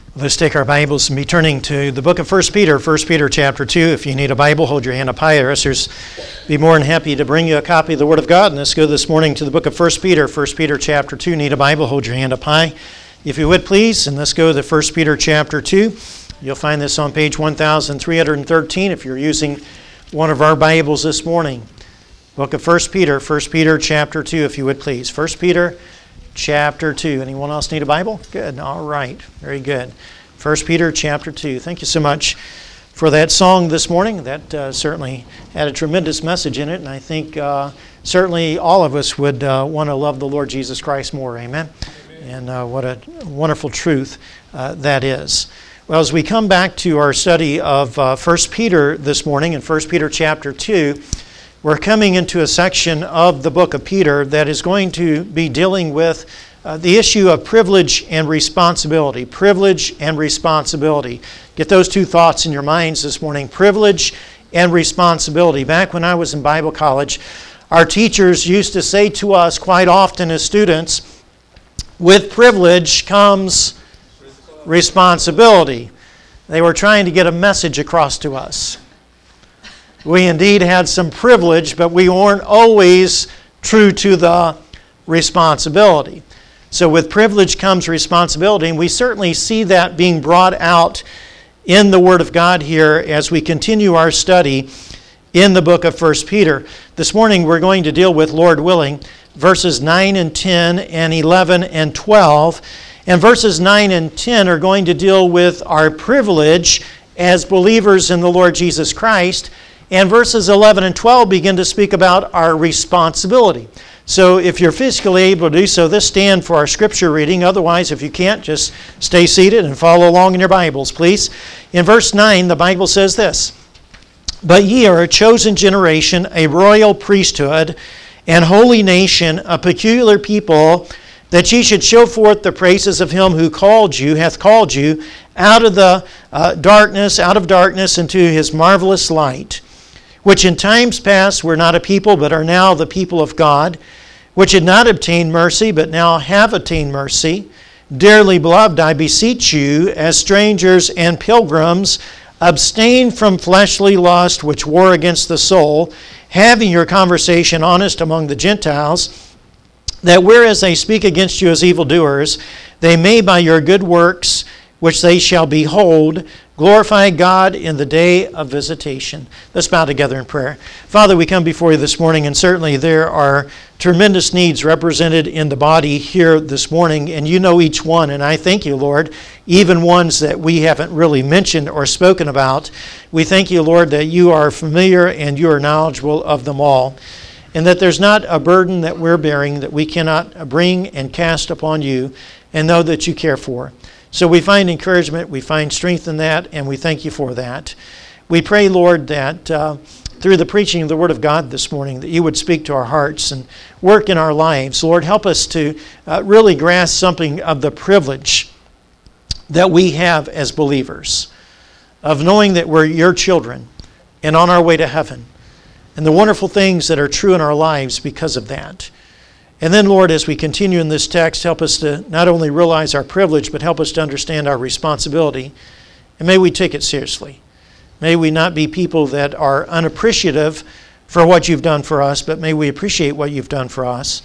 Let's take our Bibles and be turning to the book of 1 Peter, 1 Peter chapter 2. If you need a Bible, hold your hand up high. Our ushers be more than happy to bring you a copy of the Word of God. And let's go this morning to the book of 1 Peter chapter 2. Need a Bible, hold your hand up high. If you would, please, and let's go to 1 Peter chapter 2. You'll find this on page 1313 if you're using one of our Bibles this morning. Book of 1 Peter chapter 2, if you would, please. 1 Peter chapter 2. Anyone else need a Bible? Good. All right. Very good. 1 Peter chapter 2. Thank you so much for that song this morning. That certainly had a tremendous message in it, and I think certainly all of us would want to love the Lord Jesus Christ more. Amen? And what a wonderful truth that is. Well, as we come back to our study of 1 Peter this morning in 1 Peter chapter 2, we're coming into a section of the book of Peter that is going to be dealing with the issue of privilege and responsibility. Privilege and responsibility. Get those two thoughts in your minds this morning. Privilege and responsibility. Back when I was in Bible college, our teachers used to say to us quite often as students, with privilege comes responsibility. They were trying to get a message across to us. We indeed had some privilege, but we weren't always true to the responsibility. So with privilege comes responsibility, and we certainly see that being brought out in the Word of God here as we continue our study in the book of 1 Peter. This morning we're going to deal with, Lord willing, verses 9 and 10 and 11 and 12. And verses 9 and 10 are going to deal with our privilege as believers in the Lord Jesus Christ. And verses 11 and 12 begin to speak about our responsibility. So if you're physically able to do so, this stand for our scripture reading. Otherwise, if you can't, just stay seated and follow along in your Bibles, please. In verse 9, the Bible says this, "But ye are a chosen generation, a royal priesthood, and holy nation, a peculiar people, that ye should show forth the praises of him who hath called you out of the darkness into his marvelous light, which in times past were not a people, but are now the people of God, which had not obtained mercy, but now have attained mercy. Dearly beloved, I beseech you, as strangers and pilgrims, abstain from fleshly lust, which war against the soul, having your conversation honest among the Gentiles, that whereas they speak against you as evildoers, they may by your good works, which they shall behold, glorify God in the day of visitation." Let's bow together in prayer. Father, we come before you this morning, and certainly there are tremendous needs represented in the body here this morning, and you know each one, and I thank you, Lord, even ones that we haven't really mentioned or spoken about. We thank you, Lord, that you are familiar and you are knowledgeable of them all, and that there's not a burden that we're bearing that we cannot bring and cast upon you and know that you care for. So we find encouragement, we find strength in that, and we thank you for that. We pray, Lord, that through the preaching of the Word of God this morning, that you would speak to our hearts and work in our lives. Lord, help us to really grasp something of the privilege that we have as believers, of knowing that we're your children and on our way to heaven, and the wonderful things that are true in our lives because of that. And then, Lord, as we continue in this text, help us to not only realize our privilege, but help us to understand our responsibility. And may we take it seriously. May we not be people that are unappreciative for what you've done for us, but may we appreciate what you've done for us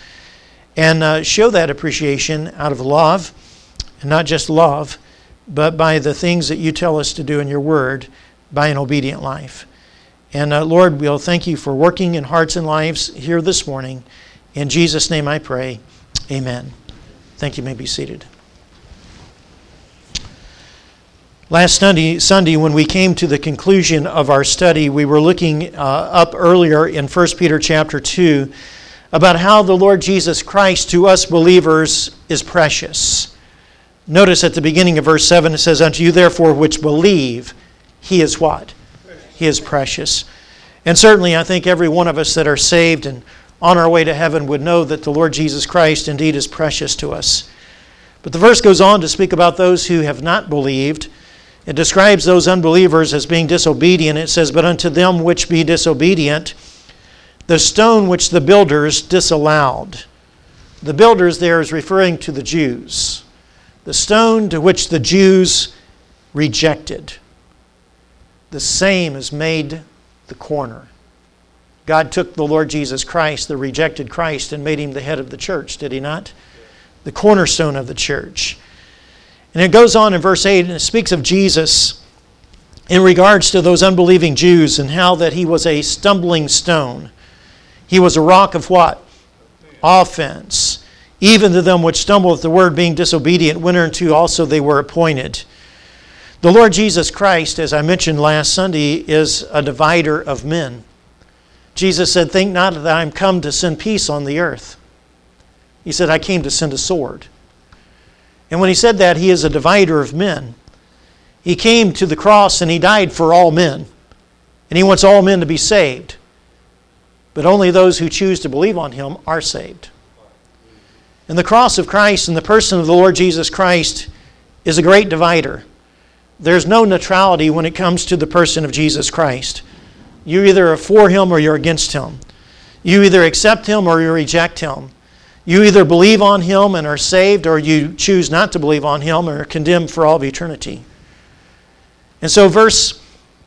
and show that appreciation out of love, and not just love, but by the things that you tell us to do in your word, by an obedient life. And Lord, we'll thank you for working in hearts and lives here this morning. In Jesus' name I pray, amen. Thank you. You may be seated. Last Sunday, when we came to the conclusion of our study, we were looking up earlier in 1 Peter chapter 2 about how the Lord Jesus Christ to us believers is precious. Notice at the beginning of verse 7 it says, "Unto you therefore which believe, he is" what? He is precious. And certainly I think every one of us that are saved and on our way to heaven would know that the Lord Jesus Christ indeed is precious to us. But the verse goes on to speak about those who have not believed. It describes those unbelievers as being disobedient. It says, "But unto them which be disobedient, the stone which the builders disallowed." The builders there is referring to the Jews. The stone to which the Jews rejected, the same is made the corner. God took the Lord Jesus Christ, the rejected Christ, and made him the head of the church, did he not? The cornerstone of the church. And it goes on in verse 8, and it speaks of Jesus in regards to those unbelieving Jews and how that he was a stumbling stone. He was a rock of what? Offense. Even to them which stumble at the word, being disobedient, whereunto also they were appointed. The Lord Jesus Christ, as I mentioned last Sunday, is a divider of men. Jesus said, think not that I am come to send peace on the earth. He said, I came to send a sword. And when he said that, he is a divider of men. He came to the cross and he died for all men. And he wants all men to be saved. But only those who choose to believe on him are saved. And the cross of Christ and the person of the Lord Jesus Christ is a great divider. There's no neutrality when it comes to the person of Jesus Christ. You either are for him or you're against him. You either accept him or you reject him. You either believe on him and are saved, or you choose not to believe on him and are condemned for all of eternity. And so verse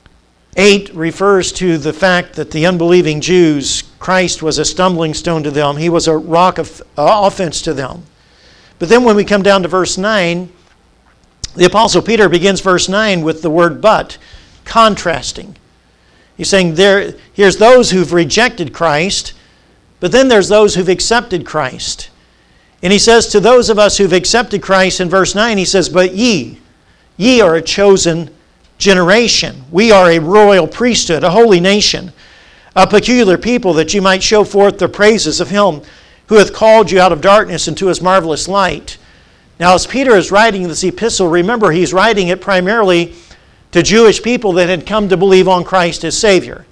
8 refers to the fact that the unbelieving Jews, Christ was a stumbling stone to them. He was a rock of offense to them. But then when we come down to verse 9, the Apostle Peter begins verse 9 with the word but, contrasting. He's saying here's those who've rejected Christ, but then there's those who've accepted Christ. And he says to those of us who've accepted Christ in verse 9, he says, but ye are a chosen generation. We are a royal priesthood, a holy nation, a peculiar people, that you might show forth the praises of him who hath called you out of darkness into his marvelous light. Now, as Peter is writing this epistle, remember he's writing it primarily to Jewish people that had come to believe on Christ as Savior.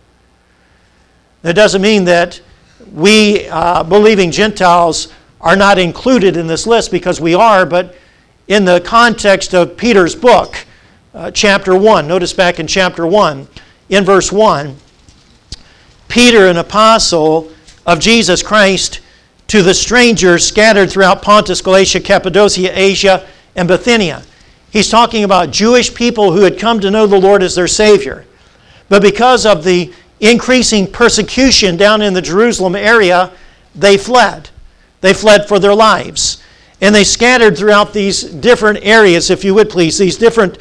That doesn't mean that we believing Gentiles are not included in this list, because we are, but in the context of Peter's book, chapter 1, notice back in chapter 1, in verse 1, Peter, an apostle of Jesus Christ, to the strangers scattered throughout Pontus, Galatia, Cappadocia, Asia, and Bithynia. He's talking about Jewish people who had come to know the Lord as their Savior. But because of the increasing persecution down in the Jerusalem area, they fled. They fled for their lives. And they scattered throughout these different areas, if you would please, these different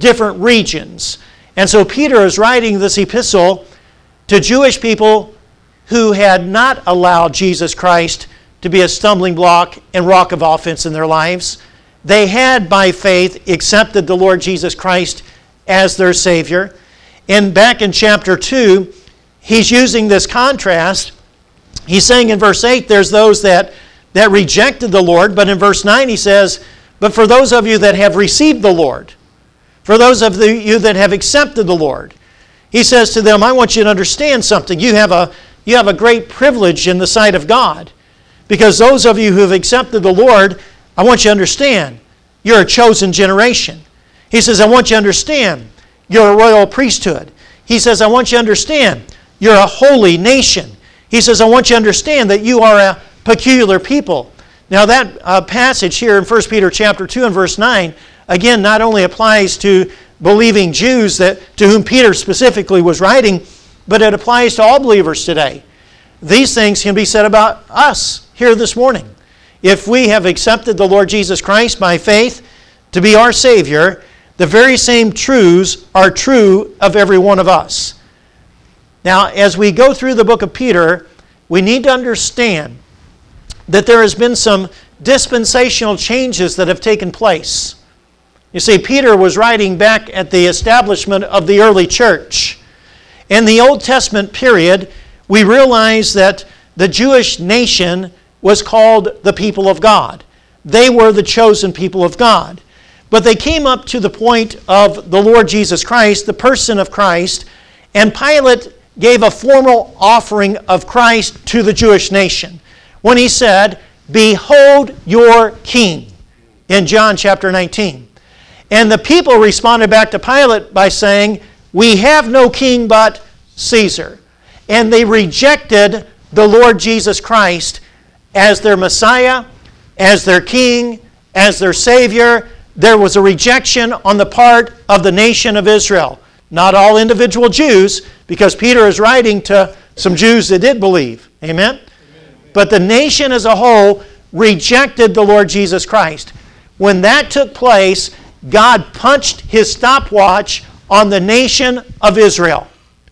regions. And so Peter is writing this epistle to Jewish people who had not allowed Jesus Christ to be a stumbling block and rock of offense in their lives. They had, by faith, accepted the Lord Jesus Christ as their Savior. And back in chapter 2, he's using this contrast. He's saying in verse 8, there's those that rejected the Lord. But in verse 9, he says, but for those of you that have received the Lord, for those of you that have accepted the Lord, he says to them, I want you to understand something. You have a great privilege in the sight of God. Because those of you who have accepted the Lord, I want you to understand, you're a chosen generation. He says, I want you to understand, you're a royal priesthood. He says, I want you to understand, you're a holy nation. He says, I want you to understand that you are a peculiar people. Now that passage here in 1 Peter chapter 2 and verse 9, again, not only applies to believing Jews to whom Peter specifically was writing, but it applies to all believers today. These things can be said about us here this morning. If we have accepted the Lord Jesus Christ by faith to be our Savior, the very same truths are true of every one of us. Now, as we go through the book of Peter, we need to understand that there has been some dispensational changes that have taken place. You see, Peter was writing back at the establishment of the early church. In the Old Testament period, we realize that the Jewish nation was called the people of God. They were the chosen people of God. But they came up to the point of the Lord Jesus Christ, the person of Christ, and Pilate gave a formal offering of Christ to the Jewish nation when he said, behold your king, in John chapter 19. And the people responded back to Pilate by saying, we have no king but Caesar. And they rejected the Lord Jesus Christ as their Messiah, as their king, as their Savior. there was a rejection on the part of the nation of Israel. Not all individual Jews, because Peter is writing to some Jews that did believe. Amen? Amen. But the nation as a whole rejected the Lord Jesus Christ. When that took place, God punched His stopwatch on the nation of Israel.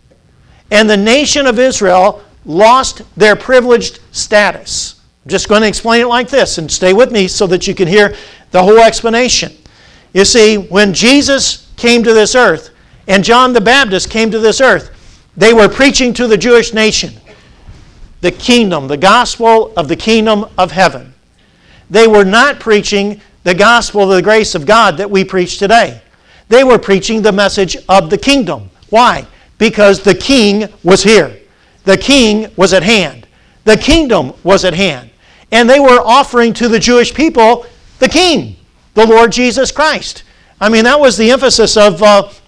And the nation of Israel lost their privileged status. I'm just going to explain it like this, and stay with me so that you can hear the whole explanation. You see, when Jesus came to this earth, and John the Baptist came to this earth, they were preaching to the Jewish nation the kingdom, the gospel of the kingdom of heaven. They were not preaching the gospel of the grace of God that we preach today. They were preaching the message of the kingdom. Why? Because the king was here. The king was at hand. The kingdom was at hand. And they were offering to the Jewish people the king, the Lord Jesus Christ. I mean, that was the emphasis of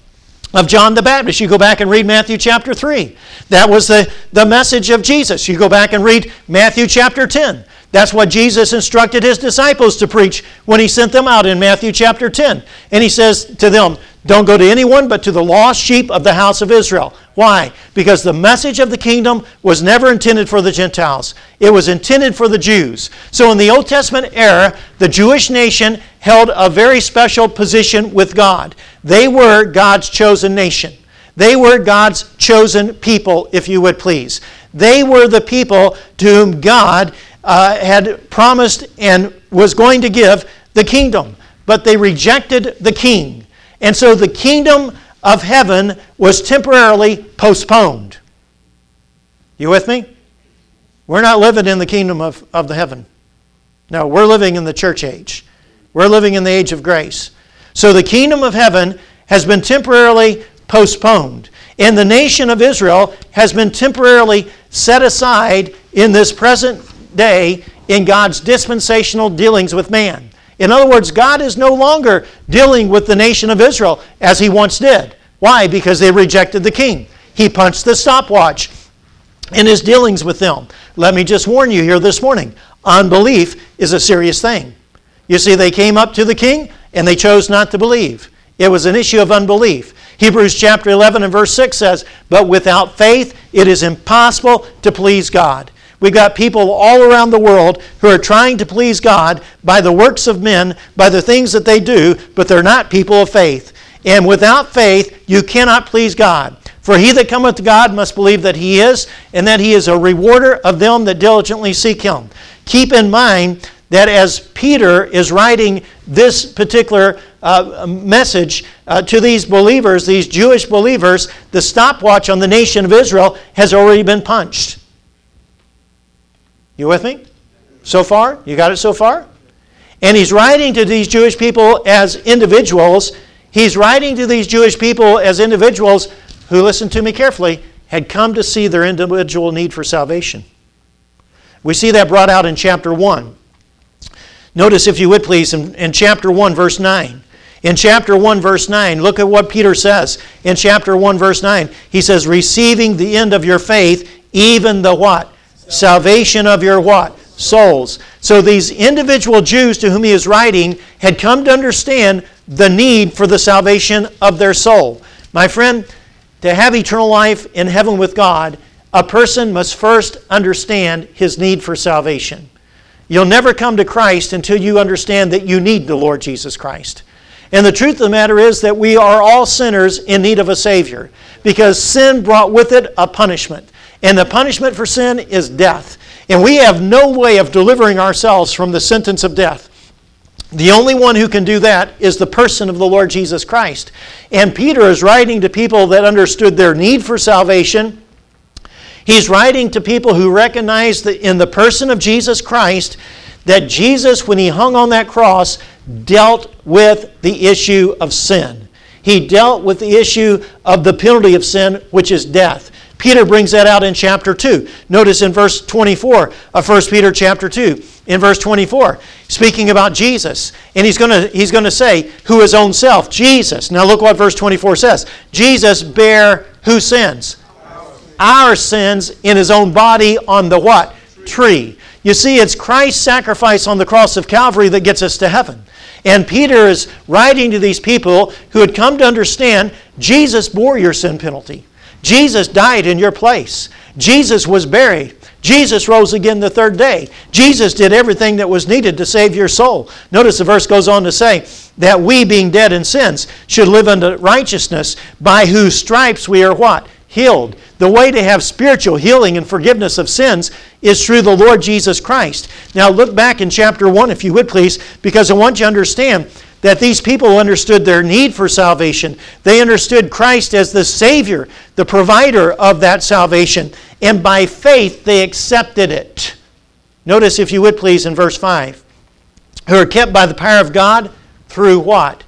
John the Baptist. You go back and read Matthew chapter 3. That was the message of Jesus. You go back and read Matthew chapter 10. That's what Jesus instructed His disciples to preach when He sent them out in Matthew chapter 10. And He says to them, don't go to anyone but to the lost sheep of the house of Israel. Why? Because the message of the kingdom was never intended for the Gentiles. It was intended for the Jews. So in the Old Testament era, the Jewish nation held a very special position with God. They were God's chosen nation. They were God's chosen people, if you would please. They were the people to whom God had promised and was going to give the kingdom. But they rejected the king. And so the kingdom of heaven was temporarily postponed. You with me? We're not living in the kingdom of the heaven. No, we're living in the church age. We're living in the age of grace. So the kingdom of heaven has been temporarily postponed. And the nation of Israel has been temporarily set aside in this present day in God's dispensational dealings with man. In other words, God is no longer dealing with the nation of Israel as He once did. Why? Because they rejected the king. He punched the stopwatch in His dealings with them. Let me just warn you here this morning. Unbelief is a serious thing. You see, they came up to the king and they chose not to believe. It was an issue of unbelief. Hebrews chapter 11 and verse 6 says, but without faith it is impossible to please God. We've got people all around the world who are trying to please God by the works of men, by the things that they do, but they're not people of faith. And without faith, you cannot please God. For he that cometh to God must believe that He is, and that He is a rewarder of them that diligently seek Him. Keep in mind that as Peter is writing this particular message to these believers, these Jewish believers, the stopwatch on the nation of Israel has already been punched. You with me? So far? You got it so far? And he's writing to these Jewish people as individuals. He's writing to these Jewish people as individuals who, listen to me carefully, had come to see their individual need for salvation. We see that brought out in chapter 1. Notice, if you would please, in chapter 1, verse 9. In chapter 1, verse 9, look at what Peter says. In chapter 1, verse 9, he says, receiving the end of your faith, even the what? Salvation of your what? Souls. So these individual Jews to whom he is writing had come to understand the need for the salvation of their soul. My friend, to have eternal life in heaven with God, a person must first understand his need for salvation. You'll never come to Christ until you understand that you need the Lord Jesus Christ. And the truth of the matter is that we are all sinners in need of a Savior, because sin brought with it a punishment. And the punishment for sin is death. And we have no way of delivering ourselves from the sentence of death. The only one who can do that is the person of the Lord Jesus Christ. And Peter is writing to people that understood their need for salvation. He's writing to people who recognize that in the person of Jesus Christ, that Jesus, when He hung on that cross, dealt with the issue of sin. He dealt with the issue of the penalty of sin, which is death. Peter brings that out in chapter 2. Notice in verse 24 of 1 Peter chapter 2. In verse 24, speaking about Jesus. And he's going to say, who His own self, Jesus. Now look what verse 24 says. Jesus bare whose sins? Our sins in His own body on the what? Tree. You see, it's Christ's sacrifice on the cross of Calvary that gets us to heaven. And Peter is writing to these people who had come to understand Jesus bore your sin penalty. Jesus died in your place. Jesus was buried. Jesus rose again the third day. Jesus did everything that was needed to save your soul. Notice the verse goes on to say that we, being dead in sins, should live unto righteousness, by whose stripes we are what? Healed. The way to have spiritual healing and forgiveness of sins is through the Lord Jesus Christ. Now look back in chapter 1, if you would please, because I want you to understand that these people understood their need for salvation. They understood Christ as the Savior, the provider of that salvation. And by faith, they accepted it. Notice, if you would please, in verse 5. Who are kept by the power of God through what?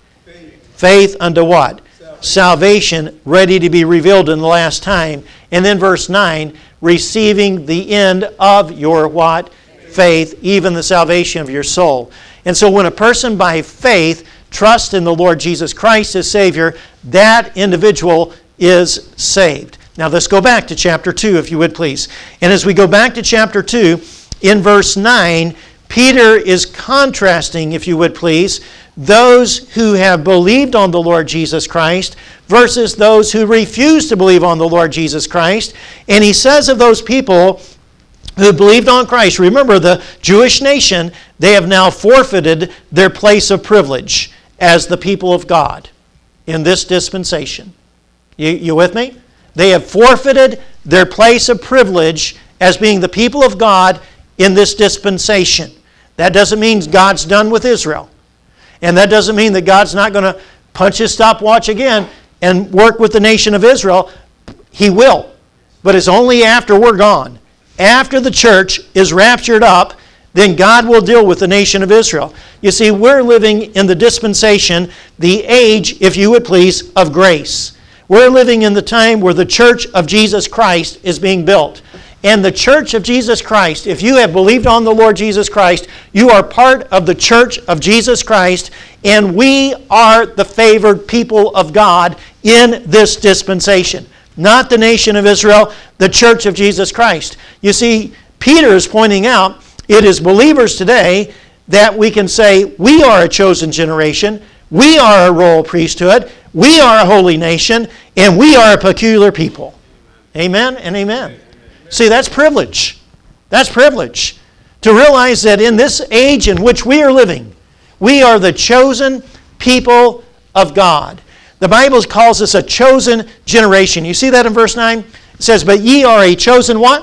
Faith unto what? Salvation, ready to be revealed in the last time. And then verse 9, receiving the end of your what? Faith, even the salvation of your soul. And so when a person by faith trusts in the Lord Jesus Christ as Savior, that individual is saved. Now let's go back to chapter 2, if you would please. And as we go back to chapter 2, in verse 9, Peter is contrasting, if you would please, those who have believed on the Lord Jesus Christ versus those who refuse to believe on the Lord Jesus Christ. And he says of those people who believed on Christ, remember the Jewish nation, they have now forfeited their place of privilege as the people of God in this dispensation. You with me? They have forfeited their place of privilege as being the people of God in this dispensation. That doesn't mean God's done with Israel. And that doesn't mean that God's not going to punch his stopwatch again and work with the nation of Israel. He will. But it's only after we're gone. After the church is raptured up, then God will deal with the nation of Israel. You see, we're living in the dispensation, the age, if you would please, of grace. We're living in the time where the church of Jesus Christ is being built. And the church of Jesus Christ, if you have believed on the Lord Jesus Christ, you are part of the church of Jesus Christ, and we are the favored people of God in this dispensation. Not the nation of Israel, the church of Jesus Christ. You see, Peter is pointing out, it is believers today that we can say, we are a chosen generation, we are a royal priesthood, we are a holy nation, and we are a peculiar people. Amen and amen. See, that's privilege. That's privilege. To realize that in this age in which we are living, we are the chosen people of God. The Bible calls us a chosen generation. You see that in verse 9? It says, but ye are a chosen what?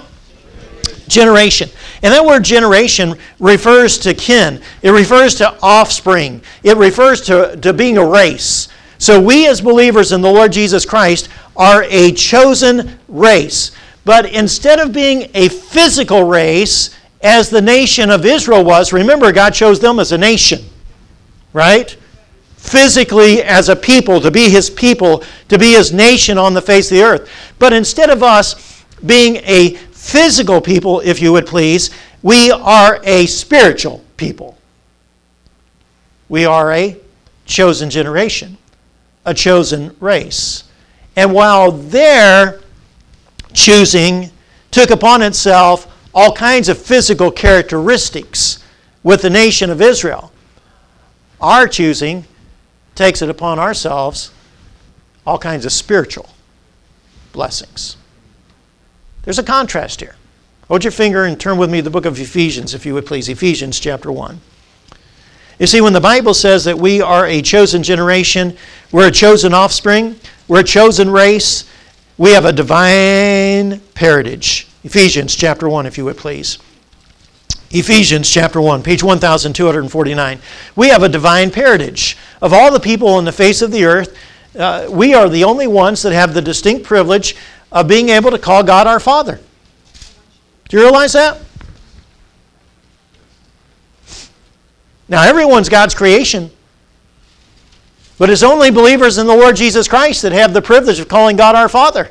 Generation. And that word generation refers to kin. It refers to offspring. It refers to being a race. So we as believers in the Lord Jesus Christ are a chosen race. But instead of being a physical race, as the nation of Israel was, remember God chose them as a nation, right? Physically as a people, to be His people, to be His nation on the face of the earth. But instead of us being a physical people, if you would please, we are a spiritual people. We are a chosen generation, a chosen race. And while their choosing took upon itself all kinds of physical characteristics with the nation of Israel, our choosing takes it upon ourselves all kinds of spiritual blessings. There's a contrast here. Hold your finger and turn with me to the book of Ephesians, if you would please. Ephesians chapter 1. You see, when the Bible says that we are a chosen generation, we're a chosen offspring, we're a chosen race, we have a divine parentage. Ephesians chapter 1, if you would please. Ephesians chapter 1, page 1249. We have a divine parentage. Of all the people on the face of the earth, we are the only ones that have the distinct privilege of being able to call God our Father. Do you realize that? Now, everyone's God's creation. But it's only believers in the Lord Jesus Christ that have the privilege of calling God our Father.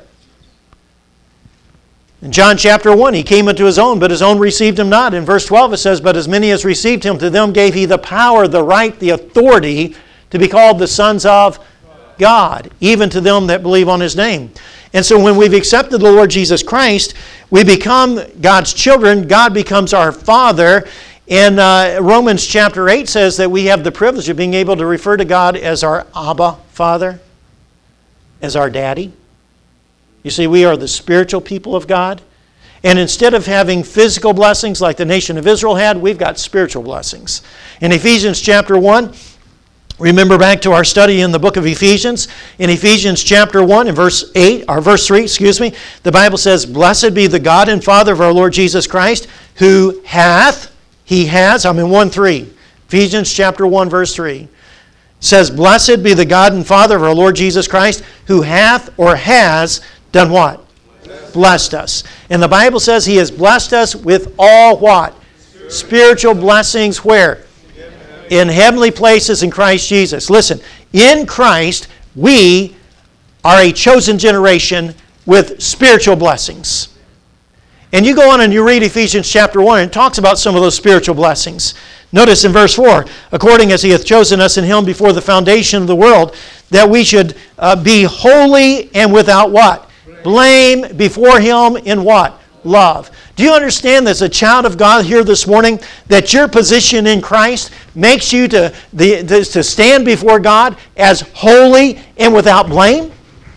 In John chapter 1, He came unto His own, but His own received Him not. In verse 12 it says, but as many as received Him, to them gave He the power, the right, the authority to be called the sons of God, even to them that believe on His name. And so when we've accepted the Lord Jesus Christ, we become God's children. God becomes our Father. And Romans chapter 8 says that we have the privilege of being able to refer to God as our Abba Father, as our Daddy. You see, we are the spiritual people of God. And instead of having physical blessings like the nation of Israel had, we've got spiritual blessings. In Ephesians chapter 1, remember back to our study in the book of Ephesians. In Ephesians chapter 1 and verse 3, the Bible says, "Blessed be the God and Father of our Lord Jesus Christ, who hath," He has, I'm in 1:3. Ephesians chapter 1 verse 3. Says, "Blessed be the God and Father of our Lord Jesus Christ, who hath or has done" what? Blessed us. And the Bible says He has blessed us with all what? Spiritual blessings where? In heavenly places in Christ Jesus. Listen, in Christ we are a chosen generation with spiritual blessings. And you go on and you read Ephesians chapter 1, and it talks about some of those spiritual blessings. Notice in verse 4, "According as He hath chosen us in Him before the foundation of the world, that we should be holy and without" what? Blame before Him in what? Love. Do you understand as a child of God here this morning that your position in Christ makes you to stand before God as holy and without blame?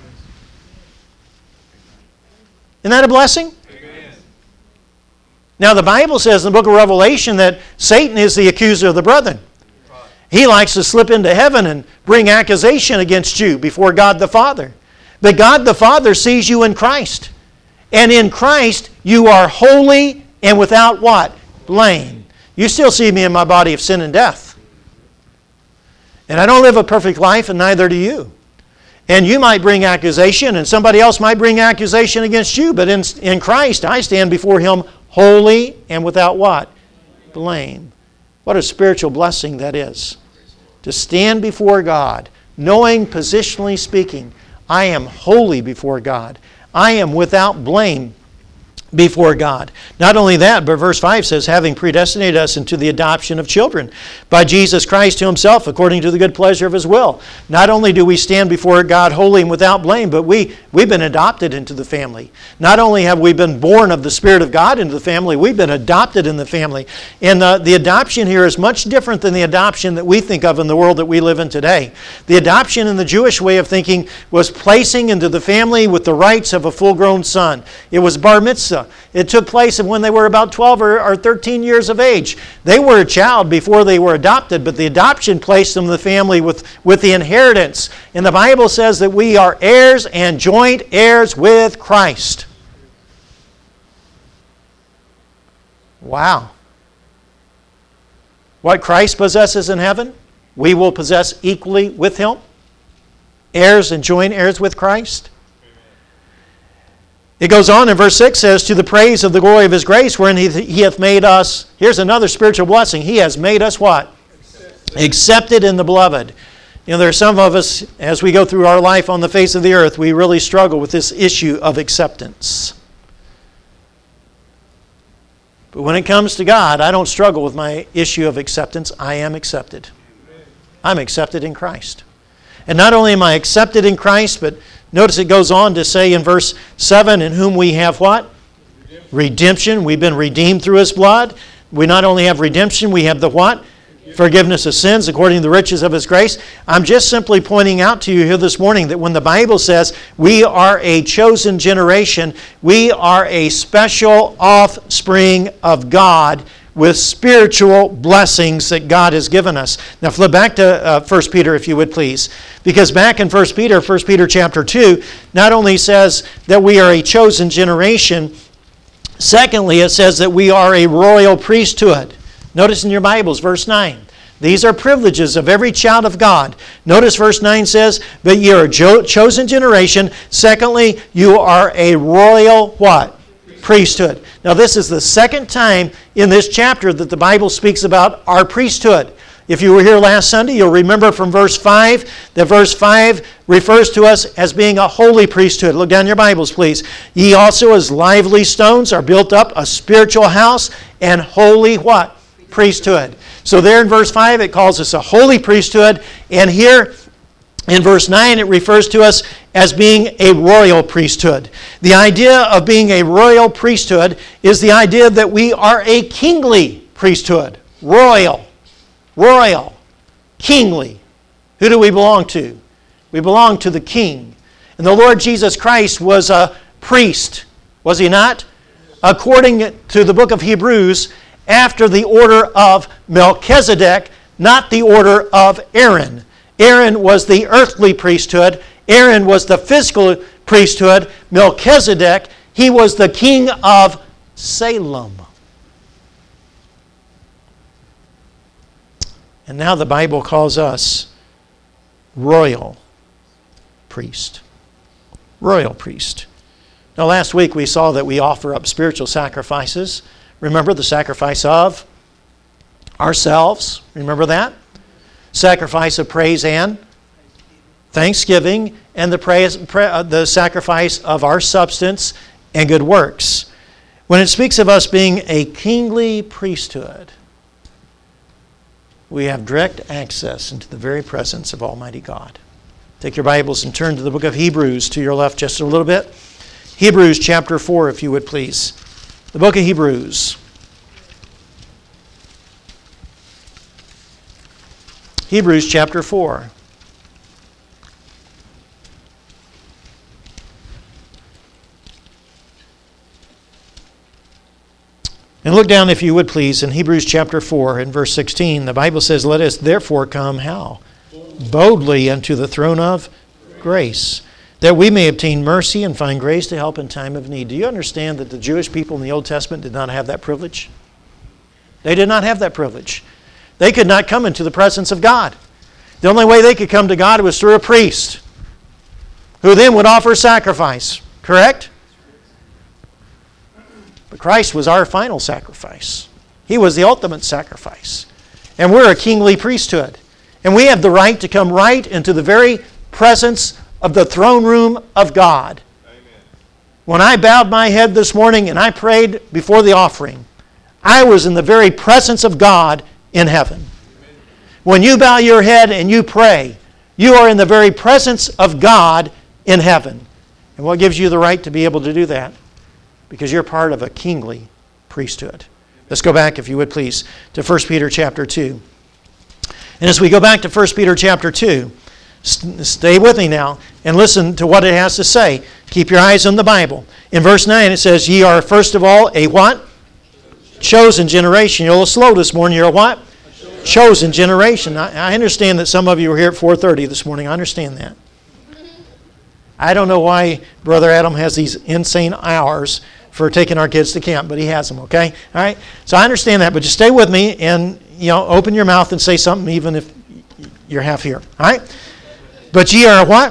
Isn't that a blessing? Amen. Now the Bible says in the book of Revelation that Satan is the accuser of the brethren. He likes to slip into heaven and bring accusation against you before God the Father. But God the Father sees you in Christ. And in Christ, you are holy and without what? Blame. You still see me in my body of sin and death. And I don't live a perfect life, and neither do you. And you might bring accusation, and somebody else might bring accusation against you. But in Christ, I stand before Him holy and without what? Blame. What a spiritual blessing that is. To stand before God, knowing positionally speaking, I am holy before God. I am without blame before God. Not only that, but verse 5 says, "Having predestinated us into the adoption of children by Jesus Christ to Himself, according to the good pleasure of His will." Not only do we stand before God holy and without blame, but we've been adopted into the family. Not only have we been born of the Spirit of God into the family, we've been adopted in the family. And the adoption here is much different than the adoption that we think of in the world that we live in today. The adoption in the Jewish way of thinking was placing into the family with the rights of a full-grown son. It was bar mitzvah. It took place when they were about 12 or 13 years of age. They were a child before they were adopted, but the adoption placed them in the family with the inheritance. And the Bible says that we are heirs and joint heirs with Christ. Wow. What Christ possesses in heaven, we will possess equally with Him. Heirs and joint heirs with Christ. It goes on in verse 6 says, "To the praise of the glory of His grace, wherein He hath made us," here's another spiritual blessing, He has made us what? Accepted in the beloved. You know, there are some of us, as we go through our life on the face of the earth, we really struggle with this issue of acceptance. But when it comes to God, I don't struggle with my issue of acceptance. I am accepted. I'm accepted in Christ. And not only am I accepted in Christ, but notice it goes on to say in verse 7, "In whom we have" what? Redemption. We've been redeemed through His blood. We not only have redemption, we have the what? Forgiveness of sins according to the riches of His grace. I'm just simply pointing out to you here this morning that when the Bible says we are a chosen generation, we are a special offspring of God with spiritual blessings that God has given us. Now flip back to 1 Peter if you would please. Because back in 1 Peter chapter 2, not only says that we are a chosen generation, secondly it says that we are a royal priesthood. Notice in your Bibles, verse 9. These are privileges of every child of God. Notice verse 9 says, "But ye are a chosen generation." Secondly, you are a royal what? Priesthood. Now this is the second time in this chapter that the Bible speaks about our priesthood. If you were here last Sunday, you'll remember from verse 5 that verse 5 refers to us as being a holy priesthood. Look down your Bibles, please. "Ye also as lively stones are built up a spiritual house and holy" what? Priesthood. So there in verse 5 it calls us a holy priesthood, and here in verse 9 it refers to us as being a royal priesthood. The idea of being a royal priesthood is the idea that we are a kingly priesthood. royal, kingly. Who do we belong to? We belong to the King. And the Lord Jesus Christ was a priest, was he not? According to the book of Hebrews, after the order of Melchizedek, not the order of Aaron. Aaron was the earthly priesthood. Aaron was the physical priesthood. Melchizedek, he was the king of Salem. And now the Bible calls us royal priest. Royal priest. Now last week we saw that we offer up spiritual sacrifices. Remember the sacrifice of ourselves? Remember that? Sacrifice of praise and thanksgiving, and the sacrifice of our substance and good works. When it speaks of us being a kingly priesthood, we have direct access into the very presence of Almighty God. Take your Bibles and turn to the book of Hebrews to your left just a little bit. Hebrews chapter 4, if you would please. The book of Hebrews. Hebrews chapter 4. And look down, if you would please, in Hebrews chapter 4 and verse 16. The Bible says, "Let us therefore come," how? "Boldly unto the throne of grace, that we may obtain mercy and find grace to help in time of need." Do you understand that the Jewish people in the Old Testament did not have that privilege? They did not have that privilege. They could not come into the presence of God. The only way they could come to God was through a priest, who then would offer sacrifice. Correct? But Christ was our final sacrifice. He was the ultimate sacrifice. And we're a kingly priesthood. And we have the right to come right into the very presence of the throne room of God. Amen. When I bowed my head this morning and I prayed before the offering, I was in the very presence of God in heaven. Amen. When you bow your head and you pray, you are in the very presence of God in heaven. And what gives you the right to be able to do that? Because you're part of a kingly priesthood. Let's go back, if you would please, to 1 Peter chapter 2. And as we go back to 1 Peter chapter 2, stay with me now and listen to what it has to say. Keep your eyes on the Bible. In verse 9 it says, "Ye are first of all a" what? Chosen generation. You're a little slow this morning. You're a what? Chosen generation. I understand that some of you were here at 4:30 this morning. I understand that. I don't know why Brother Adam has these insane hours for taking our kids to camp, but he has them, okay? All right? So I understand that, but just stay with me and, open your mouth and say something even if you're half here, all right? But ye are what?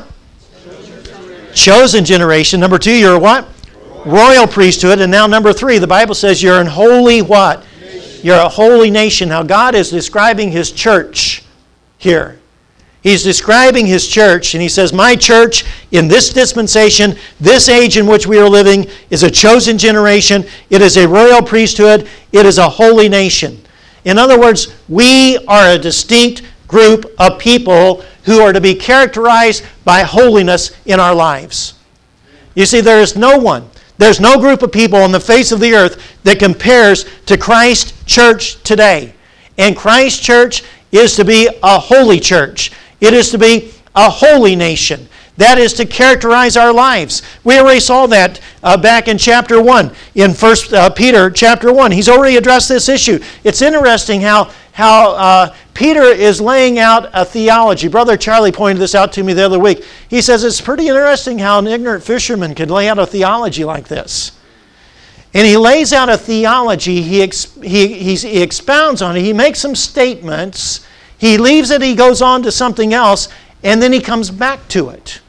Chosen generation. Number 2, you're what? Royal priesthood. And now number 3, the Bible says you're an holy what? You're a holy nation. Now God is describing His church here. He's describing His church, and He says, my church in this dispensation, this age in which we are living, is a chosen generation. It is a royal priesthood. It is a holy nation. In other words, we are a distinct group of people who are to be characterized by holiness in our lives. You see, there is no one, there's no group of people on the face of the earth that compares to Christ's church today. And Christ's church is to be a holy church. It is to be a holy nation. That is to characterize our lives. We already saw that back in chapter 1, in 1 Peter chapter 1. He's already addressed this issue. It's interesting how Peter is laying out a theology. Brother Charlie pointed this out to me the other week. He says it's pretty interesting how an ignorant fisherman could lay out a theology like this. And he lays out a theology. He expounds on it. He makes some statements. He leaves it. He goes on to something else. And then he comes back to it.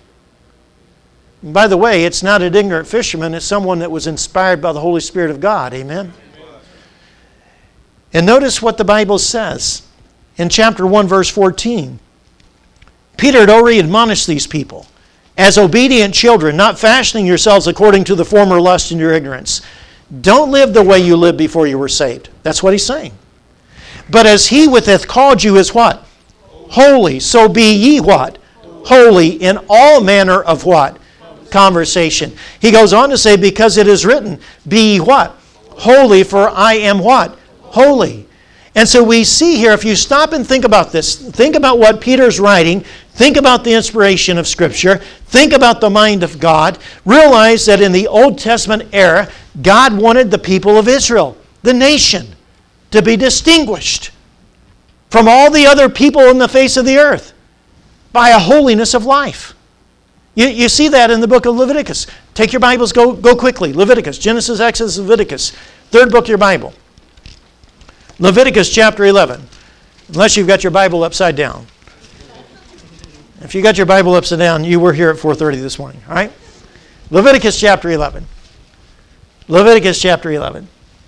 And by the way, it's not an ignorant fisherman. It's someone that was inspired by the Holy Spirit of God. Amen? And notice what the Bible says. In chapter 1, verse 14. Peter had already admonished these people. As obedient children, not fashioning yourselves according to the former lust in your ignorance. Don't live the way you lived before you were saved. That's what he's saying. But as he which hath called you is what? Holy. So be ye what? Holy in all manner of what? Conversation. He goes on to say, because it is written, be ye what? Holy, for I am what? Holy. And so we see here, if you stop and think about this, think about what Peter's writing, think about the inspiration of Scripture, think about the mind of God, realize that in the Old Testament era, God wanted the people of Israel, the nation, to be distinguished from all the other people on the face of the earth by a holiness of life. You see that in the book of Leviticus. Take your Bibles, go quickly. Leviticus, Genesis, Exodus, Leviticus. Third book of your Bible. Leviticus chapter 11. Unless you've got your Bible upside down. If you got your Bible upside down, you were here at 4:30 this morning. All right? Leviticus chapter 11. Leviticus chapter 11.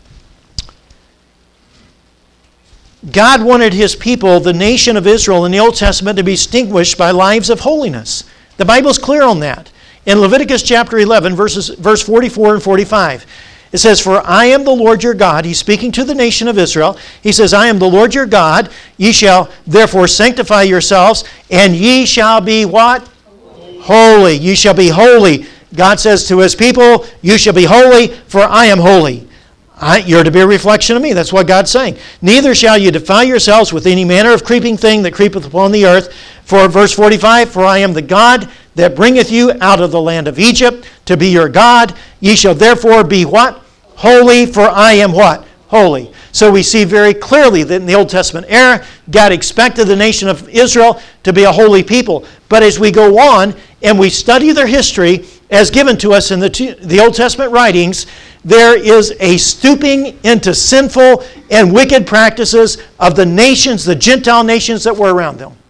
God wanted His people, the nation of Israel in the Old Testament, to be distinguished by lives of holiness. The Bible's clear on that. In Leviticus chapter 11, verse 44 and 45, it says, "For I am the Lord your God." He's speaking to the nation of Israel. He says, "I am the Lord your God. Ye shall therefore sanctify yourselves, and ye shall be" what? Holy. Ye shall be holy. God says to His people, "You shall be holy, for I am holy." You're to be a reflection of me. That's what God's saying. "Neither shall you defile yourselves with any manner of creeping thing that creepeth upon the earth." For verse 45, "For I am the God that bringeth you out of the land of Egypt to be your God. Ye shall therefore be" what? "Holy, for I am" what? "Holy." So we see very clearly that in the Old Testament era, God expected the nation of Israel to be a holy people. But as we go on and we study their history as given to us in the Old Testament writings, there is a stooping into sinful and wicked practices of the nations, the Gentile nations that were around them.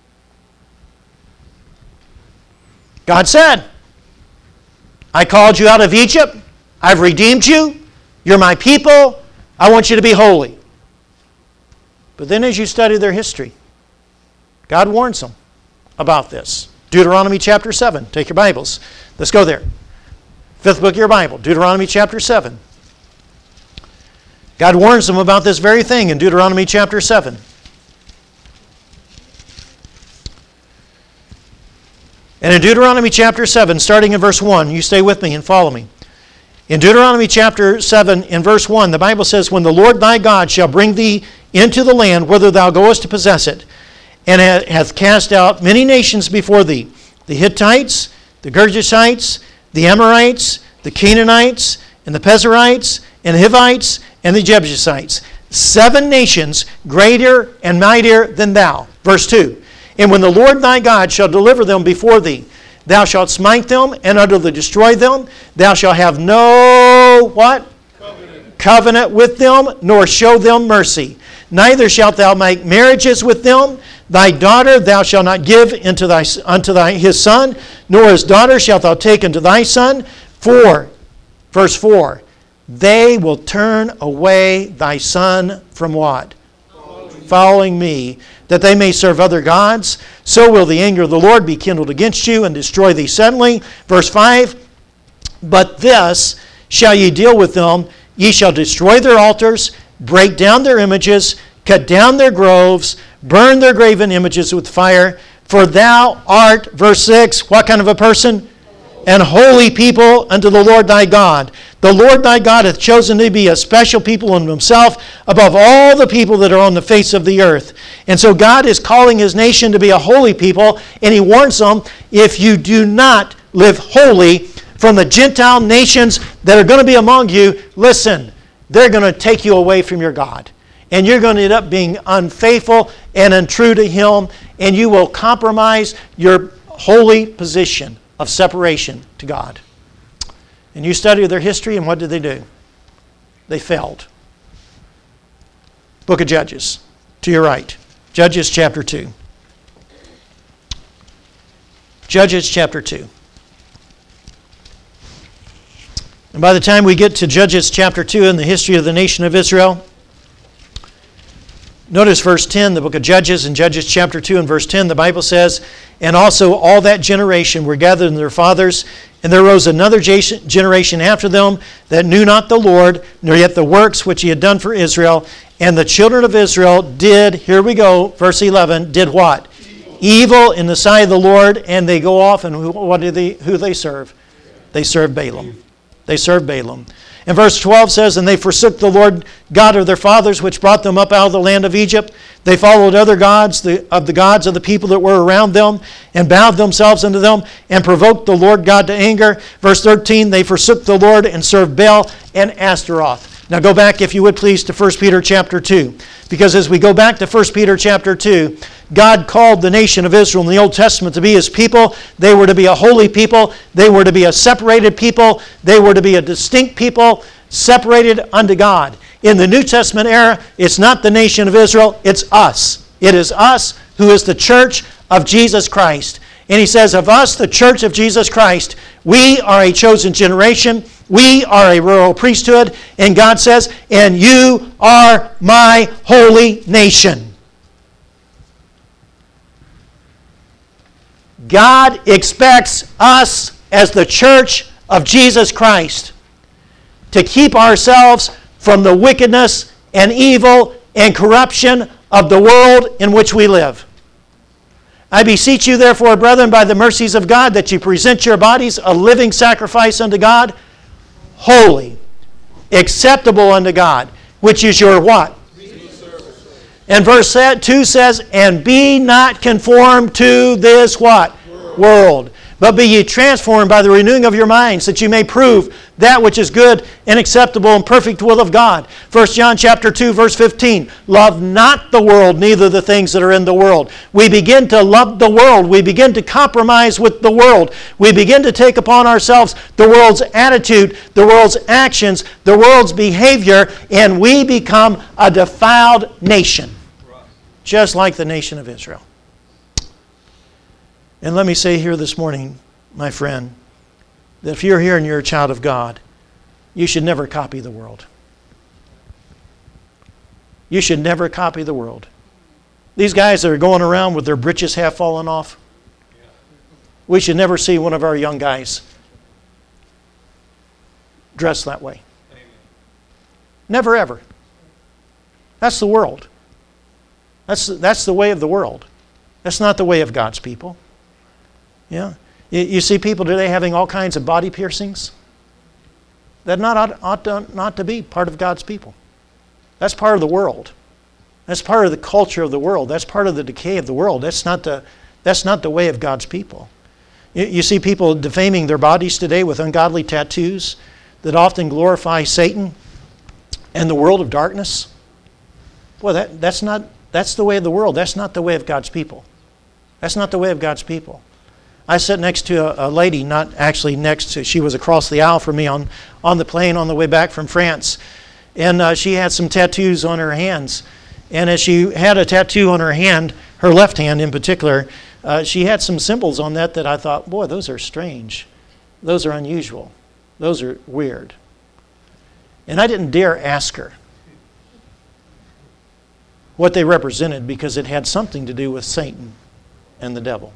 God said, "I called you out of Egypt. I've redeemed you. You're my people. I want you to be holy." But then as you study their history, God warns them about this. Deuteronomy chapter 7. Take your Bibles. Let's go there. Fifth book of your Bible, Deuteronomy chapter 7. God warns them about this very thing in Deuteronomy chapter 7. And in Deuteronomy chapter 7, starting in verse 1, you stay with me and follow me. In Deuteronomy chapter 7, in verse 1, the Bible says, "When the Lord thy God shall bring thee into the land whither thou goest to possess it, and hath cast out many nations before thee, the Hittites, the Girgashites, the Amorites, the Canaanites, and the Perizzites, and the Hivites, and the Jebusites, 7 nations greater and mightier than thou." Verse 2, "And when the Lord thy God shall deliver them before thee, thou shalt smite them and utterly destroy them. Thou shalt have no" what? Covenant with them, nor show them mercy. Neither shalt thou make marriages with them. Thy daughter thou shalt not give unto his son, nor his daughter shalt thou take unto thy son. For," verse 4, "they will turn away thy son from" what? "Following me, that they may serve other gods. So will the anger of the Lord be kindled against you, and destroy thee suddenly." Verse 5, "But this shall ye deal with them. Ye shall destroy their altars, break down their images, cut down their groves, burn their graven images with fire. For thou art," verse 6, what kind of a person? "An holy people unto the Lord thy God. The Lord thy God hath chosen to be a special people unto himself above all the people that are on the face of the earth." And so God is calling His nation to be a holy people, and He warns them, if you do not live holy from the Gentile nations that are going to be among you, listen, they're going to take you away from your God. And you're going to end up being unfaithful and untrue to Him, and you will compromise your holy position of separation to God. And you study their history, and what did they do? They failed. Book of Judges, to your right. Judges chapter 2. Judges chapter 2. And by the time we get to Judges chapter 2 in the history of the nation of Israel, notice verse 10, the book of Judges, in Judges chapter 2 and verse 10, the Bible says, "And also all that generation were gathered in their fathers, and there rose another generation after them that knew not the Lord, nor yet the works which He had done for Israel. And the children of Israel did," here we go, verse 11, "did what? Evil in the sight of the Lord." And they go off, and who they serve? They serve Balaam. They serve Balaam. And verse 12 says, and they forsook the Lord God of their fathers, which brought them up out of the land of Egypt. They followed other gods, the gods of the people that were around them, and bowed themselves unto them, and provoked the Lord God to anger. Verse 13, they forsook the Lord and served Baal and Ashtaroth. Now go back, if you would please, to 1 Peter chapter 2. Because as we go back to 1 Peter chapter 2, God called the nation of Israel in the Old Testament to be His people. They were to be a holy people. They were to be a separated people. They were to be a distinct people, separated unto God. In the New Testament era, it's not the nation of Israel, it's us. It is us who is the church of Jesus Christ. And He says, of us, the church of Jesus Christ, we are a chosen generation. We are a royal priesthood. And God says, and you are my holy nation. God expects us as the church of Jesus Christ to keep ourselves from the wickedness and evil and corruption of the world in which we live. I beseech you, therefore, brethren, by the mercies of God, that you present your bodies a living sacrifice unto God, holy, acceptable unto God, which is your what? And verse 2 says, and be not conformed to this what? World. But be ye transformed by the renewing of your minds, that you may prove that which is good and acceptable and perfect will of God. 1 John chapter 2, verse 15. Love not the world, neither the things that are in the world. We begin to love the world. We begin to compromise with the world. We begin to take upon ourselves the world's attitude, the world's actions, the world's behavior, and we become a defiled nation, just like the nation of Israel. And let me say here this morning, my friend, that if you're here and you're a child of God, you should never copy the world. You should never copy the world. These guys that are going around with their britches half falling off, we should never see one of our young guys dressed that way. Amen. Never, ever. That's the world. That's the way of the world. That's not the way of God's people. Yeah, you see people today having all kinds of body piercings. That ought not to be part of God's people. That's part of the world. That's part of the culture of the world. That's part of the decay of the world. That's not the way of God's people. You see people defaming their bodies today with ungodly tattoos that often glorify Satan and the world of darkness. Boy, that's the way of the world. That's not the way of God's people. That's not the way of God's people. I sat next to a lady, not actually next to, she was across the aisle from me on the plane on the way back from France. And she had some tattoos on her hands. And as she had a tattoo on her hand, her left hand in particular, she had some symbols on that I thought, boy, those are strange. Those are unusual. Those are weird. And I didn't dare ask her what they represented because it had something to do with Satan and the devil.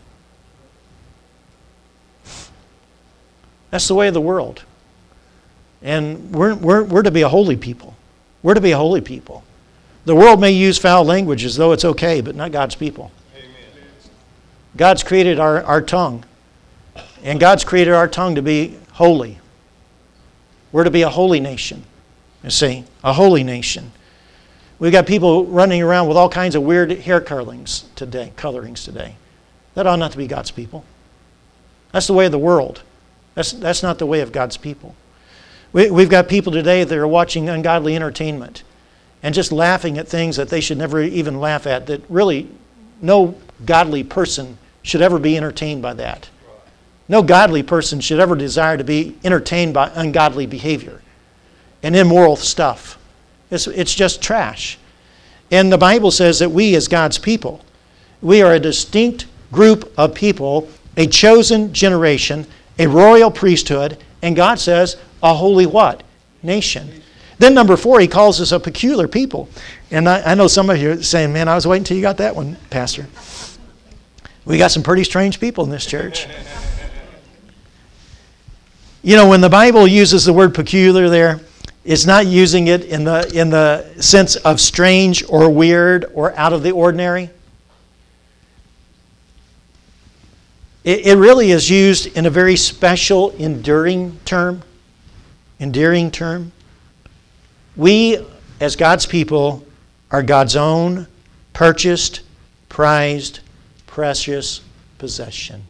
That's the way of the world. And we're to be a holy people. We're to be a holy people. The world may use foul language as though it's okay, but not God's people. Amen. God's created our tongue. And God's created our tongue to be holy. We're to be a holy nation. You see, a holy nation. We've got people running around with all kinds of weird hair colorings today. That ought not to be God's people. That's the way of the world. That's not the way of God's people. We've got people today that are watching ungodly entertainment and just laughing at things that they should never even laugh at, that really no godly person should ever be entertained by that. No godly person should ever desire to be entertained by ungodly behavior and immoral stuff. It's just trash. And the Bible says that we as God's people, we are a distinct group of people, a chosen generation, a royal priesthood, and God says a holy what? Nation. Then number 4, He calls us a peculiar people. And I know some of you are saying, man, I was waiting until you got that one, Pastor. We got some pretty strange people in this church. You know, when the Bible uses the word peculiar there, it's not using it in the sense of strange or weird or out of the ordinary. It really is used in a very special, endearing term. We, as God's people, are God's own, purchased, prized, precious possession.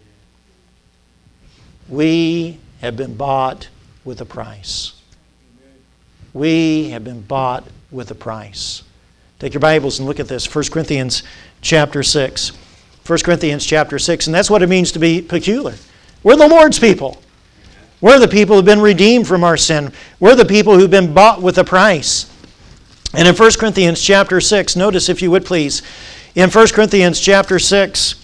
We have been bought with a price. We have been bought with a price. Take your Bibles and look at this. 1 Corinthians chapter 6. 1 Corinthians chapter 6. And that's what it means to be peculiar. We're the Lord's people. We're the people who've been redeemed from our sin. We're the people who've been bought with a price. And in 1 Corinthians chapter 6, notice if you would please, in 1 Corinthians chapter 6,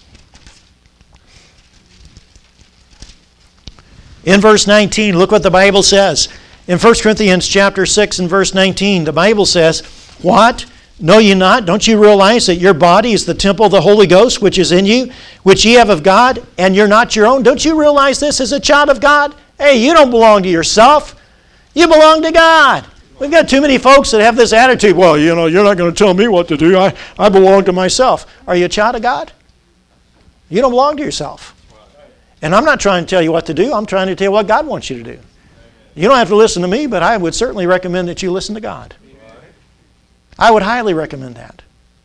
in verse 19, look what the Bible says. In 1 Corinthians chapter 6 and verse 19, the Bible says, "What? Know ye not? Don't you realize that your body is the temple of the Holy Ghost, which is in you, which ye have of God, and you're not your own? Don't you realize this as a child of God? Hey, you don't belong to yourself. You belong to God." We've got too many folks that have this attitude, well, you're not going to tell me what to do. I belong to myself. Are you a child of God? You don't belong to yourself. And I'm not trying to tell you what to do. I'm trying to tell you what God wants you to do. You don't have to listen to me, but I would certainly recommend that you listen to God. I would highly recommend that.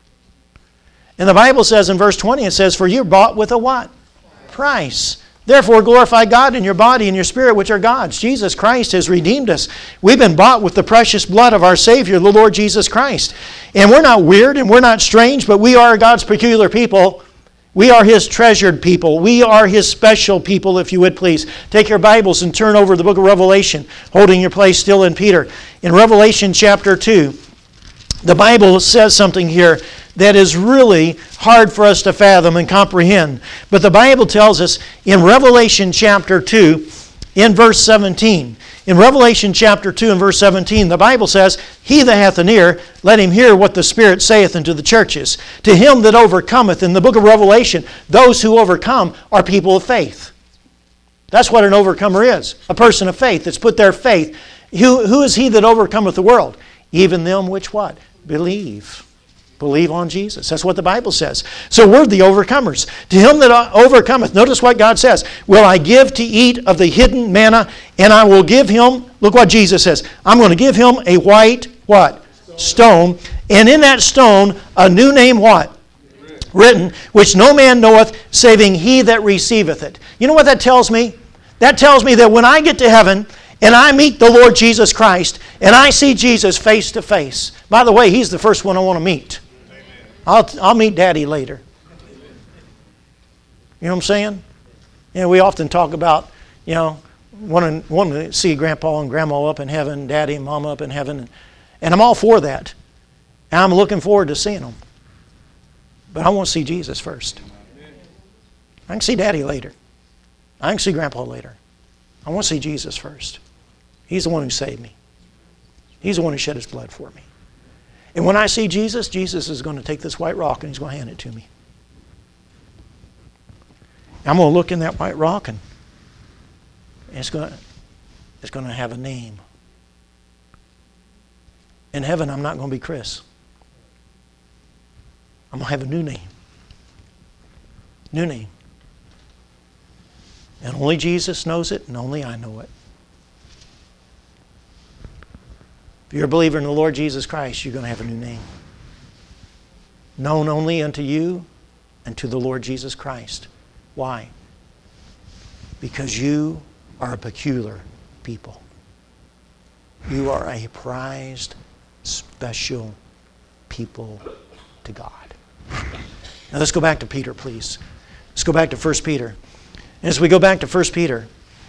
And the Bible says in verse 20, it says, "For you're bought with a what? Price. Therefore glorify God in your body and your spirit, which are God's." Jesus Christ has redeemed us. We've been bought with the precious blood of our Savior, the Lord Jesus Christ. And we're not weird and we're not strange, but we are God's peculiar people. We are His treasured people. We are His special people, if you would please. Take your Bibles and turn over to the book of Revelation, holding your place still in Peter. In Revelation chapter 2, the Bible says something here that is really hard for us to fathom and comprehend. But the Bible tells us in Revelation chapter 2, in verse 17, in Revelation chapter 2 and verse 17, the Bible says, "He that hath an ear, let him hear what the Spirit saith unto the churches. To him that overcometh," in the book of Revelation, those who overcome are people of faith. That's what an overcomer is, a person of faith that's put their faith. Who is he that overcometh the world? Even them which what? Believe. Believe on Jesus. That's what the Bible says. So we're the overcomers. To him that overcometh, notice what God says, "Will I give to eat of the hidden manna, and I will give him," look what Jesus says, "I'm going to give him a white," what? Stone. "And in that stone a new name," what? Written, "which no man knoweth, saving he that receiveth it." You know what that tells me? That tells me that when I get to heaven, and I meet the Lord Jesus Christ, and I see Jesus face to face. By the way, He's the first one I want to meet. I'll meet Daddy later. You know what I'm saying? We often talk about, wanting to see Grandpa and Grandma up in heaven, Daddy and Mama up in heaven, and I'm all for that. And I'm looking forward to seeing them. But I want to see Jesus first. I can see Daddy later. I can see Grandpa later. I want to see Jesus first. He's the one who saved me. He's the one who shed His blood for me. And when I see Jesus, Jesus is going to take this white rock and He's going to hand it to me. I'm going to look in that white rock and it's going to have a name. In heaven, I'm not going to be Chris. I'm going to have a new name. New name. And only Jesus knows it, and only I know it. If you're a believer in the Lord Jesus Christ, you're going to have a new name. Known only unto you and to the Lord Jesus Christ. Why? Because you are a peculiar people. You are a prized, special people to God. Now let's go back to Peter, please. Let's go back to 1 Peter. And as we go back to 1 Peter,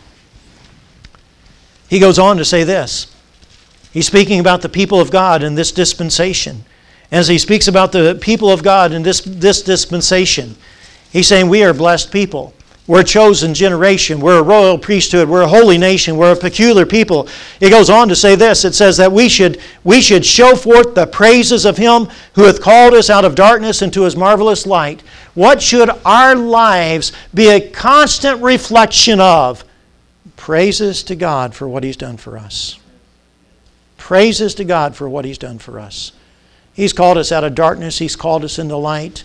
he goes on to say this. He's speaking about the people of God in this dispensation. As he speaks about the people of God in this dispensation, he's saying we are blessed people. We're a chosen generation. We're a royal priesthood. We're a holy nation. We're a peculiar people. It goes on to say this. It says that we should show forth the praises of Him who hath called us out of darkness into His marvelous light. What should our lives be a constant reflection of? Praises to God for what He's done for us. Praises to God for what He's done for us. He's called us out of darkness. He's called us into light.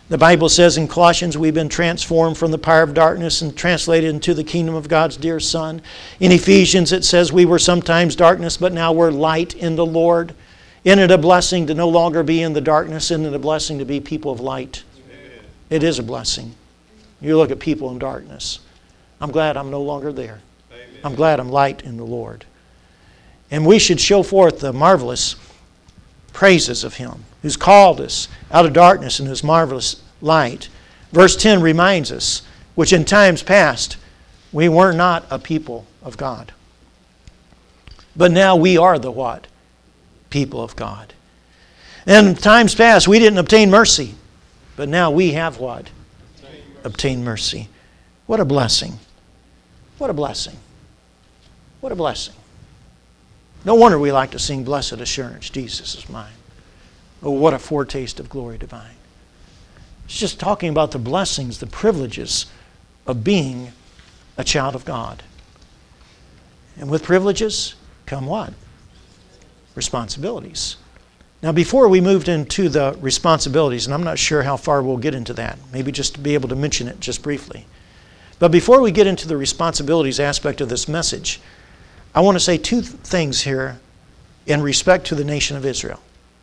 The Bible says in Colossians, we've been transformed from the power of darkness and translated into the kingdom of God's dear Son. In Ephesians, it says we were sometimes darkness, but now we're light in the Lord. Isn't it a blessing to no longer be in the darkness? Isn't it a blessing to be people of light? Amen. It is a blessing. You look at people in darkness. I'm glad I'm no longer there. Amen. I'm glad I'm light in the Lord. And we should show forth the marvelous praises of Him who's called us out of darkness in His marvelous light. Verse 10 reminds us, which in times past we were not a people of God. But now we are the what? People of God. And in times past we didn't obtain mercy. But now we have what? Obtain mercy. What a blessing. What a blessing. What a blessing. No wonder we like to sing Blessed Assurance, Jesus is mine. Oh, what a foretaste of glory divine. It's just talking about the blessings, the privileges of being a child of God. And with privileges come what? Responsibilities. Now, before we moved into the responsibilities, and I'm not sure how far we'll get into that, maybe just to be able to mention it just briefly. But before we get into the responsibilities aspect of this message, I want to say two things here in respect to the nation of Israel.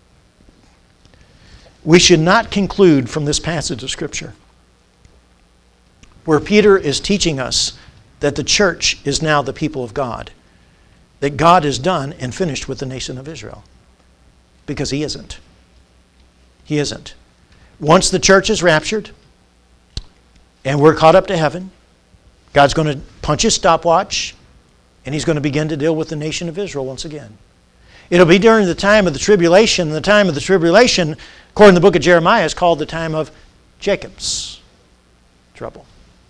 We should not conclude from this passage of Scripture where Peter is teaching us that the church is now the people of God, that God is done and finished with the nation of Israel. Because He isn't. He isn't. Once the church is raptured and we're caught up to heaven, God's going to punch His stopwatch and He's going to begin to deal with the nation of Israel once again. It'll be during the time of the tribulation. The time of the tribulation, according to the book of Jeremiah, is called the time of Jacob's trouble.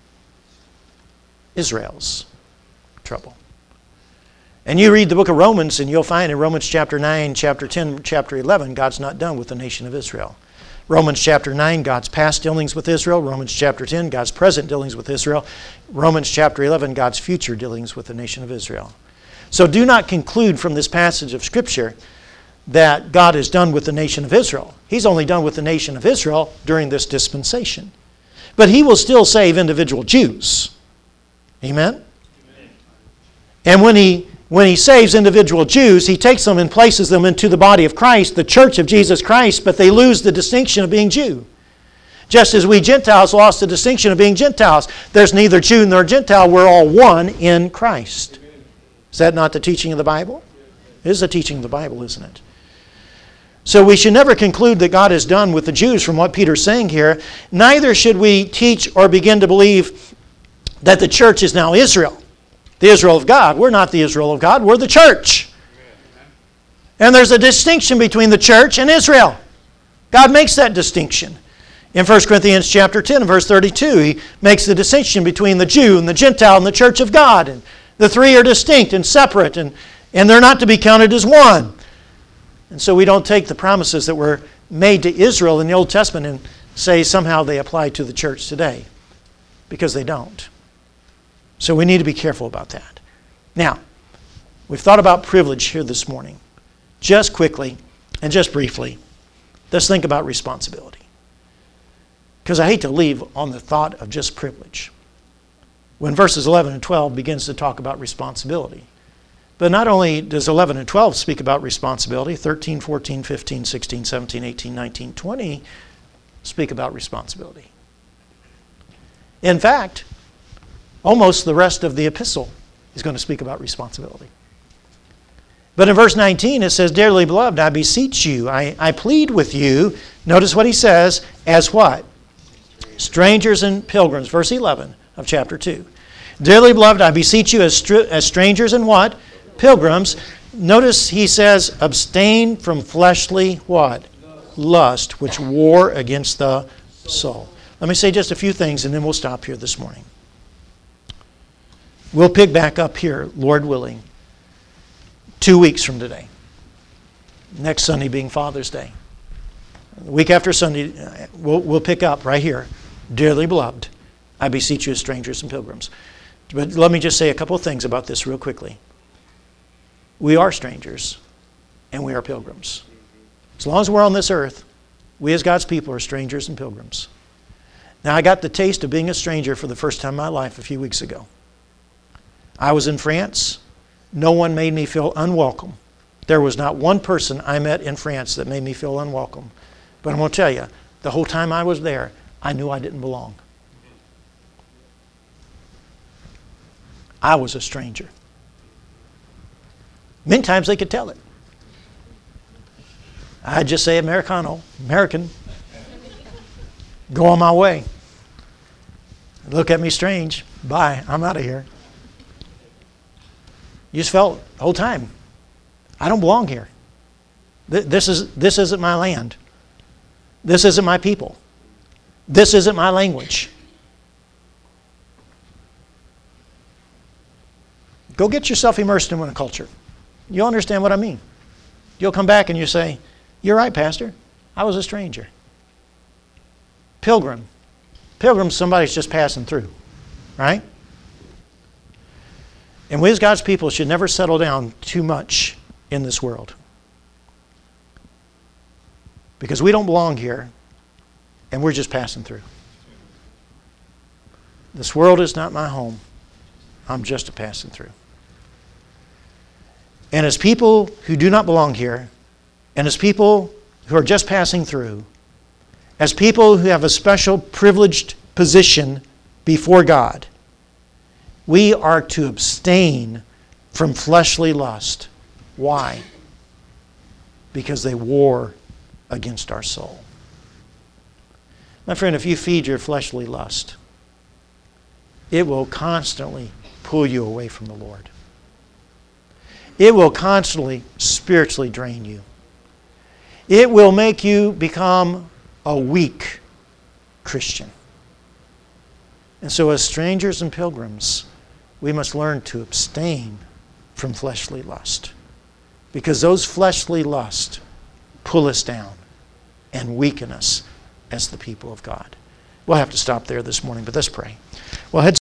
Israel's trouble. And you read the book of Romans, and you'll find in Romans chapter 9, chapter 10, chapter 11, God's not done with the nation of Israel. Romans chapter 9, God's past dealings with Israel. Romans chapter 10, God's present dealings with Israel. Romans chapter 11, God's future dealings with the nation of Israel. So do not conclude from this passage of Scripture that God is done with the nation of Israel. He's only done with the nation of Israel during this dispensation. But He will still save individual Jews. Amen? Amen. And when He saves individual Jews, He takes them and places them into the body of Christ, the church of Jesus Christ, but they lose the distinction of being Jew. Just as we Gentiles lost the distinction of being Gentiles. There's neither Jew nor Gentile. We're all one in Christ. Is that not the teaching of the Bible? It is the teaching of the Bible, isn't it? So we should never conclude that God is done with the Jews from what Peter's saying here. Neither should we teach or begin to believe that the church is now Israel. The Israel of God. We're not the Israel of God. We're the church. And there's a distinction between the church and Israel. God makes that distinction. In 1 Corinthians chapter 10 and verse 32, He makes the distinction between the Jew and the Gentile and the church of God. And the three are distinct and separate, and they're not to be counted as one. And so we don't take the promises that were made to Israel in the Old Testament and say somehow they apply to the church today, because they don't. So we need to be careful about that. Now, we've thought about privilege here this morning. Just quickly and just briefly, let's think about responsibility. Because I hate to leave on the thought of just privilege when verses 11 and 12 begins to talk about responsibility. But not only does 11 and 12 speak about responsibility, 13, 14, 15, 16, 17, 18, 19, 20 speak about responsibility. In fact, almost the rest of the epistle is going to speak about responsibility. But in verse 19 it says, "Dearly beloved, I beseech you, I plead with you." Notice what he says, as what? Strangers and pilgrims. Verse 11 of chapter 2. "Dearly beloved, I beseech you as strangers and what? Pilgrims." Notice he says, "Abstain from fleshly" what? "Lust, which war against the soul." Let me say just a few things and then we'll stop here this morning. We'll pick back up here, Lord willing, 2 weeks from today. Next Sunday being Father's Day. The week after Sunday, we'll pick up right here. "Dearly beloved, I beseech you as strangers and pilgrims." But let me just say a couple of things about this real quickly. We are strangers and we are pilgrims. As long as we're on this earth, we as God's people are strangers and pilgrims. Now, I got the taste of being a stranger for the first time in my life a few weeks ago. I was in France. No one made me feel unwelcome. There was not one person I met in France that made me feel unwelcome. But I'm going to tell you, the whole time I was there, I knew I didn't belong. I was a stranger. Many times they could tell it. I'd just say Americano, American. Go on my way. Look at me strange. Bye. I'm out of here. You just felt the whole time, I don't belong here. This isn't my land. This isn't my people. This isn't my language. Go get yourself immersed in a culture. You'll understand what I mean. You'll come back and you say, you're right, Pastor. I was a stranger. Pilgrim. Pilgrim, somebody's just passing through. Right? And we as God's people should never settle down too much in this world. Because we don't belong here, and we're just passing through. This world is not my home. I'm just a passing through. And as people who do not belong here, and as people who are just passing through, as people who have a special privileged position before God, we are to abstain from fleshly lust. Why? Because they war against our soul. My friend, if you feed your fleshly lust, it will constantly pull you away from the Lord. It will constantly spiritually drain you. It will make you become a weak Christian. And so as strangers and pilgrims, we must learn to abstain from fleshly lust. Because those fleshly lusts pull us down and weaken us as the people of God. We'll have to stop there this morning, but let's pray. Well,